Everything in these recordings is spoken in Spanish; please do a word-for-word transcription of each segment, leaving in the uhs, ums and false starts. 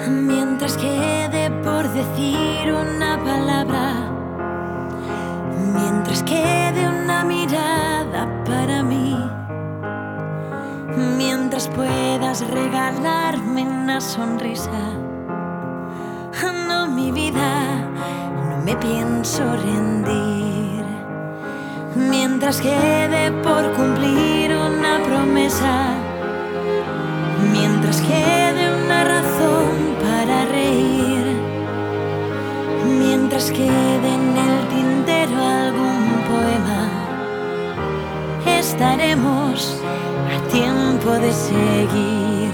Mientras quede por decir una palabra, mientras quede una mirada para mí, mientras puedas regalarme una sonrisa. No, mi vida, no me pienso rendir. Mientras quede por cumplir una promesa, mientras quede una razón para reír, mientras quede en el tintero algún poema, estaremos a tiempo de seguir.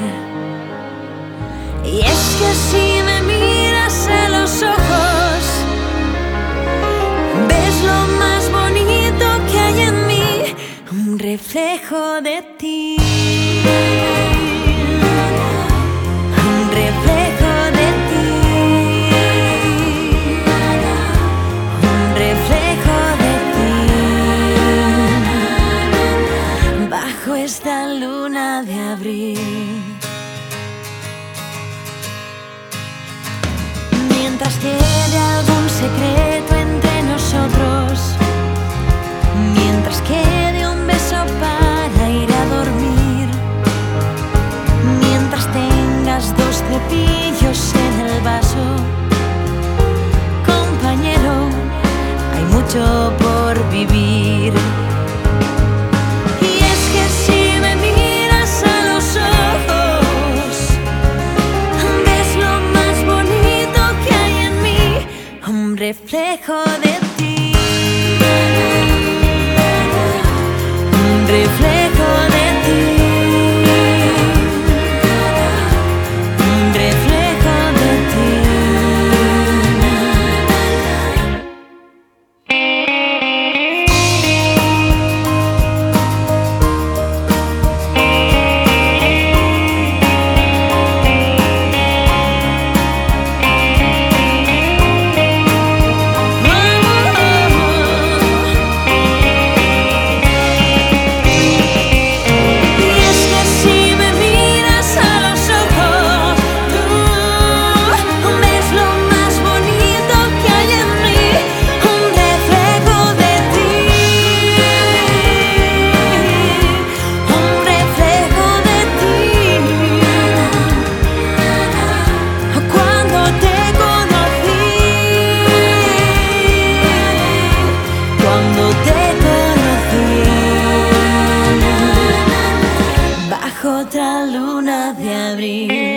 Y es que si me miras a los ojos, ves lo más bonito que hay en mí, un reflejo de ti. Un reflejo de ti. Un reflejo de ti. Bajo esta luna de abril. Mientras quede algún secreto entre nosotros, mientras quede un beso para ir a dormir, mientras tengas dos cepillos en el vaso, compañero, hay mucho por vivir. Y es que si me miras a los ojos, ves lo más bonito que hay en mí, un reflejo de ti. Un reflejo de ti. Un reflejo de ti. Otra luna de abril.